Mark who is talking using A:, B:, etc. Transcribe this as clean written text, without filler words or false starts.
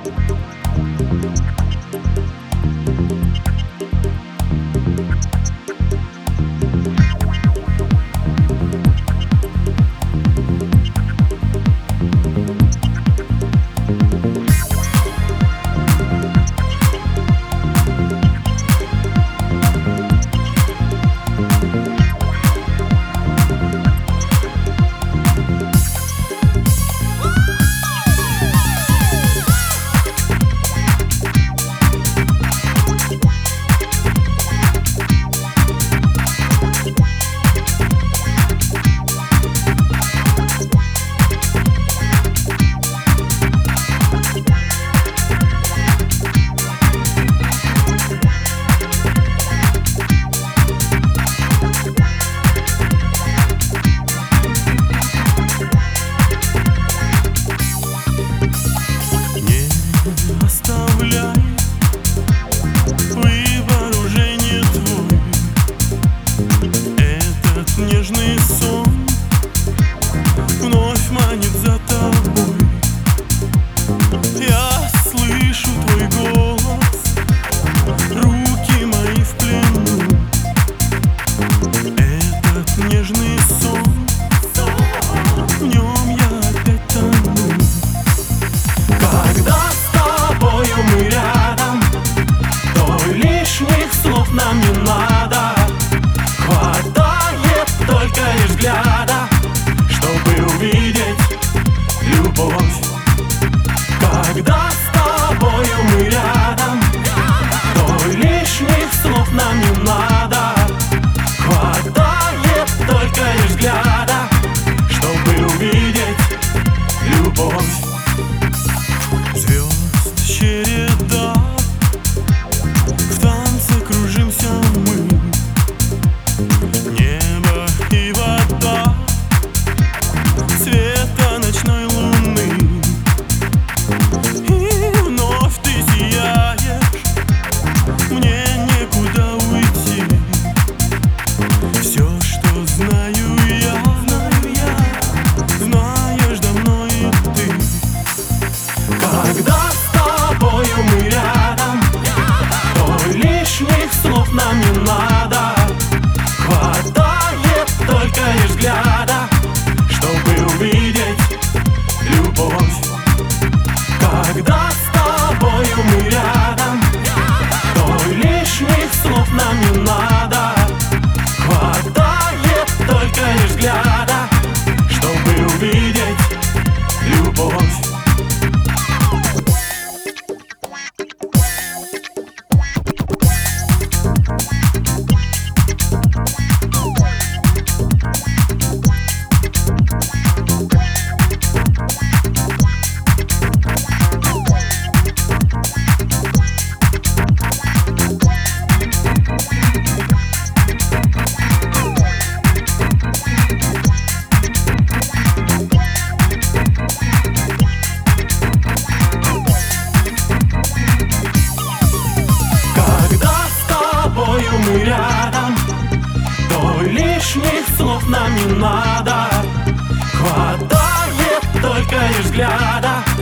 A: Нежный сон вновь манит за тобой. Я слышу твой голос, руки мои в плену. Этот нежный сон, в нем я опять тону. Когда с тобою мы рядом, то лишних слов нам не надо. Хватает только лишь взгляда, чтобы увидеть любовь. Когда с тобою мы рядом, то лишних слов нам не надо. Хватает только лишь взгляда, чтобы увидеть любовь. Звезд череда, в танце кружимся мы. Небо и вода, света ночной луны. И вновь ты сияешь, мне некуда уйти. Все, что знаю я, знаешь давно и ты. Когда с тобою мы рядом, то лишних слов нам не надо. Хватает только лишь взгляда, чтобы увидеть любовь. Когда с тобою мы рядом, то лишних слов нам не надо. Хватает только лишь взгляда, чтобы увидеть любовь. Мы рядом, то лишних слов нам не надо. Хватает только лишь взгляда,